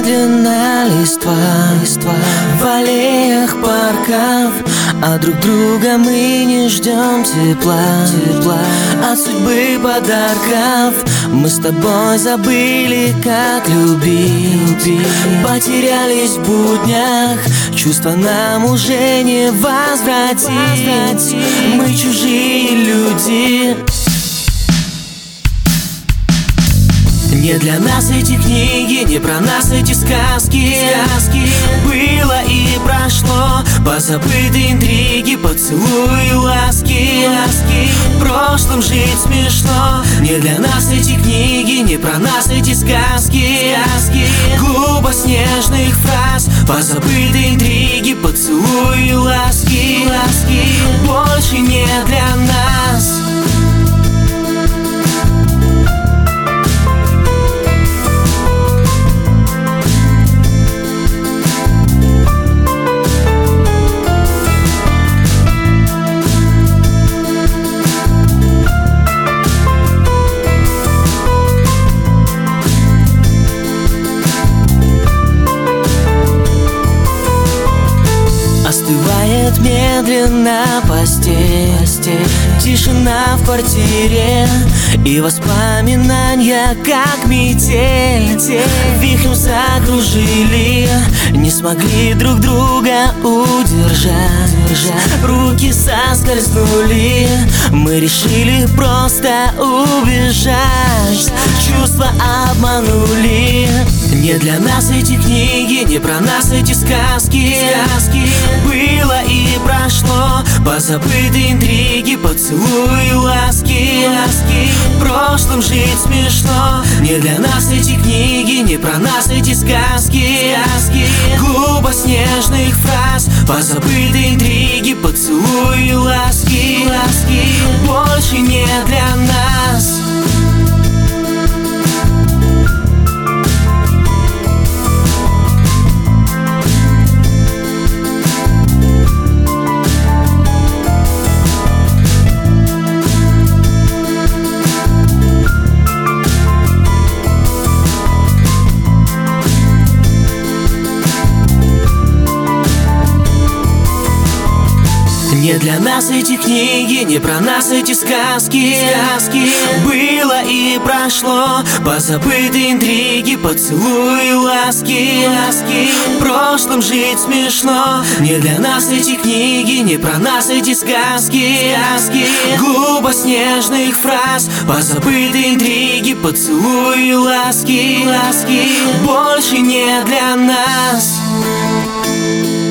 медленно листва в аллеях парков, а друг друга мы не ждем тепла от судьбы подарков. Мы с тобой забыли, как любить, потерялись в буднях, чувства нам уже не возвратить. Мы чужие люди. Не для нас эти книги, не про нас эти сказки. Было и прошло, позабыты интриги, поцелуи, ласки. В прошлом жить смешно. Не для нас эти книги, не про нас эти сказки. Глупо снежных фраз, позабыты интриги, поцелуи, ласки. Больше не для нас. Остывает медленно постель, тишина в квартире и воспоминания, как метель, вихрем закружили, не смогли друг друга удержать. Руки соскользнули, мы решили просто убежать. Чувства обманули. Не для нас эти книги, не про нас эти сказки. Было и прошло, позабыты интриги, поцелуи, ласки. В прошлом жить смешно. Не для нас эти книги, не про нас эти сказки. Глупо снежных фраз, позабыты интриги, поцелуи, ласки. Больше не для нас. Не для нас эти книги, не про нас эти сказки. Было и прошло, позабыты интриги, поцелуи, ласки. В прошлом жить смешно. Не для нас эти книги, не про нас эти сказки. Глупо снежных фраз, позабыты интриги, поцелуи, ласки. Больше не для нас.